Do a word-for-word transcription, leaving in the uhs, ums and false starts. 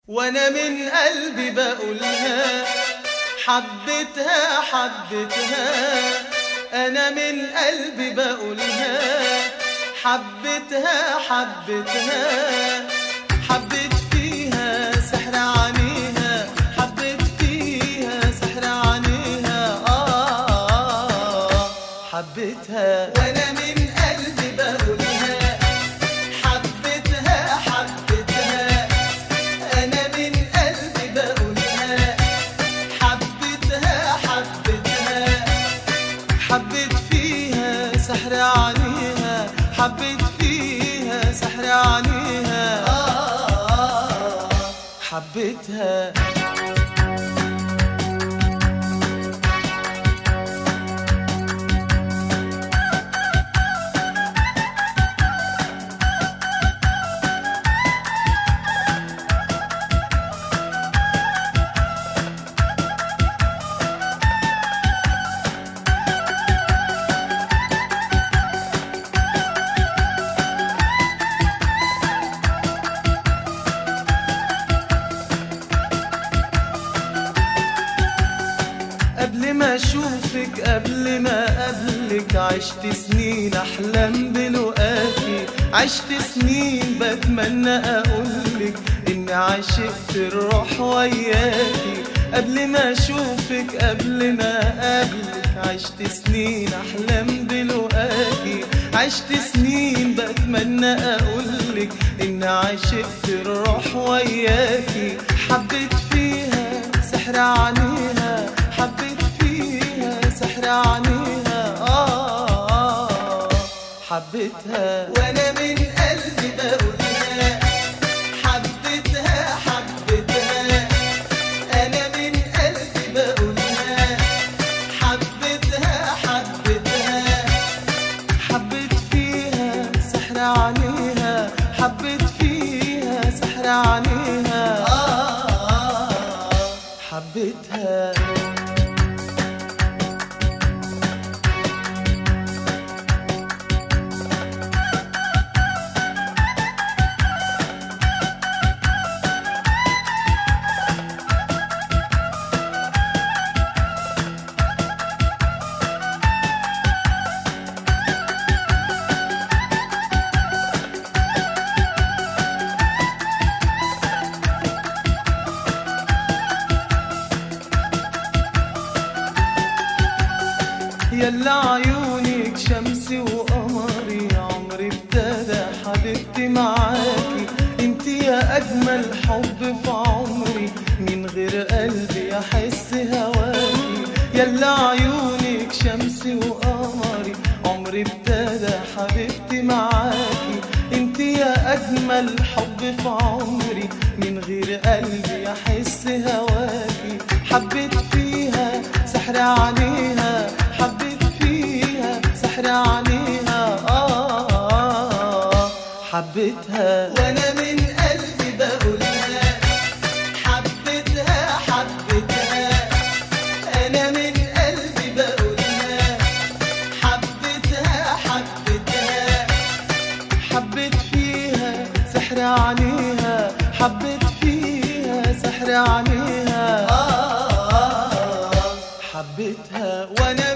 وانا من قلبي بقولها حبيتها حبيتها. انا من قلبي بقولها حبيتها حبيتها. حبيت فيها سحر عينيها، حبيت فيها سحر عينيها. آه حبيتها وانا من قلبي بقولها حبيتها حبيتها. انا من قلبي بقولها حبيتها حبيتها. حبيت فيها سحر عينيها، حبيت فيها سحر عينيها. آه حبيتها. قبل ما اشوفك قبل ما اقابلك عشت سنين احلم بلقاكي، عشت سنين بتمنى اقولك اني عشقت الروح وياكي. قبل ما اشوفك قبل ما اقابلك عشت سنين احلم بلقاكي، عشت سنين بتمنى اقولك اني عشقت الروح وياكي. حبيت فيها سحر عينيها، حبيت فيها سحر عينيها. آه حبيتها وانا من قلبي بقولها حبيتها حبيتها. انا من قلبي بقولها حبيتها حبيتها. حبيت فيها سحر عينيها، حبيت فيها سحر عينيها. آه حبيتها. يلا عيونك شمسي وقمري، عمري ابتدى حبيبتي معاكي. انتي يا اجمل حب في عمري، من غير قلبي احس هواكي. يلا عيونك شمسي وقمري، عمري ابتدى حبيبتي معاكي. انتي يا اجمل حب في عمري، من غير قلبي احس هواكي. حبيت فيها سحر عليها، حبيت فيها سحر عليها. آه حبيتها وانا من قلبي بقولها حبيتها حبيتها. انا من قلبي بقولها حبيتها حبيتها. حبيت فيها سحر عليها، حبيت فيها سحر عليها. آه حبيتها وانا